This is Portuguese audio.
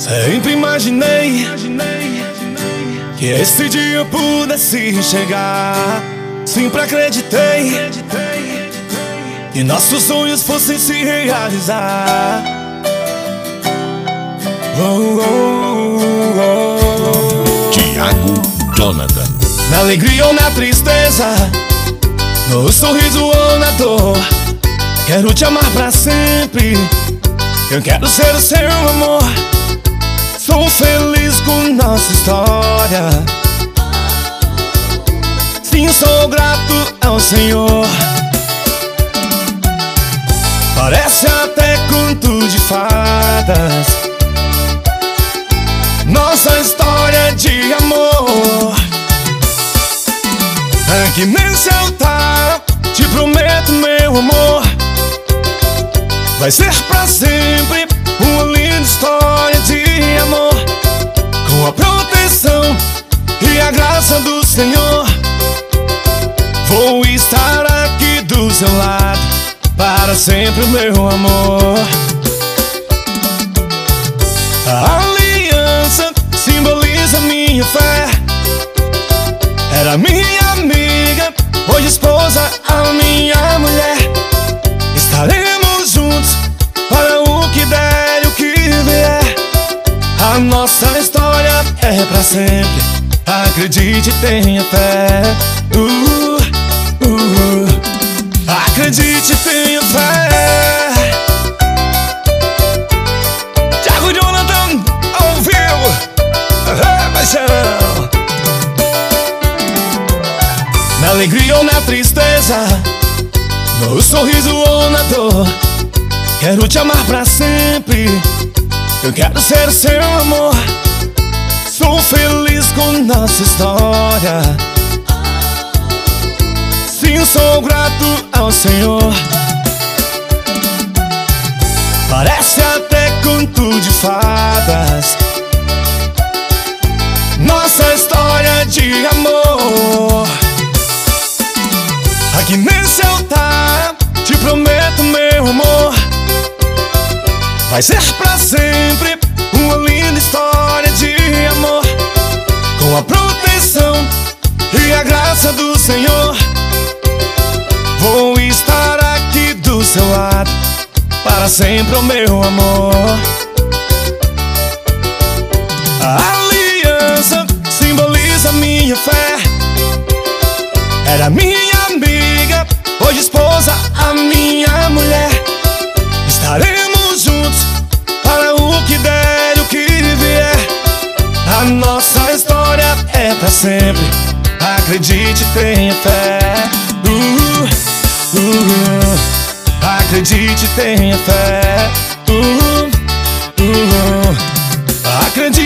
Sempre imaginei que esse dia pudesse chegar. Sempre acreditei que nossos sonhos fossem se realizar. Thiago Jonathan. Na alegria ou na tristeza, no sorriso ou na dor, quero te amar pra sempre. Eu quero ser o seu amor. Sou feliz com nossa história. Sim, sou grato ao Senhor. Parece até conto de fadas, nossa história de amor. Aqui nesse altar te prometo, meu amor, vai ser pra sempre uma linda história de amor. Com a proteção e a graça do Senhor, vou estar aqui do seu lado para sempre, meu amor. A aliança simboliza minha fé. Era minha amiga, hoje esposa, a minha mulher. Estaremos juntos para o que der e o que vier. A nossa história é pra sempre. Acredite, tenha fé. Acredite, tenha fé. Thiago Jonathan ao vivo. Paixão. Na alegria ou na tristeza, no sorriso ou na dor, quero te amar pra sempre. Eu quero ser seu amor. Sou feliz com nossa história. Sim, sou grato ao Senhor. Parece até conto de fadas, nossa história de amor. Aqui nesse altar te prometo, meu amor, vai ser pra sempre uma linda história de amor. Com a proteção e a graça do Senhor, vou estar aqui do seu lado para sempre, oh meu amor. A aliança simboliza minha fé. Era minha amiga, hoje esposa, a minha mulher. Estaremos juntos para o que der e o que vier. A nossa história é pra sempre. Acredite, tenha fé. Acredite, tenha fé. Acredite.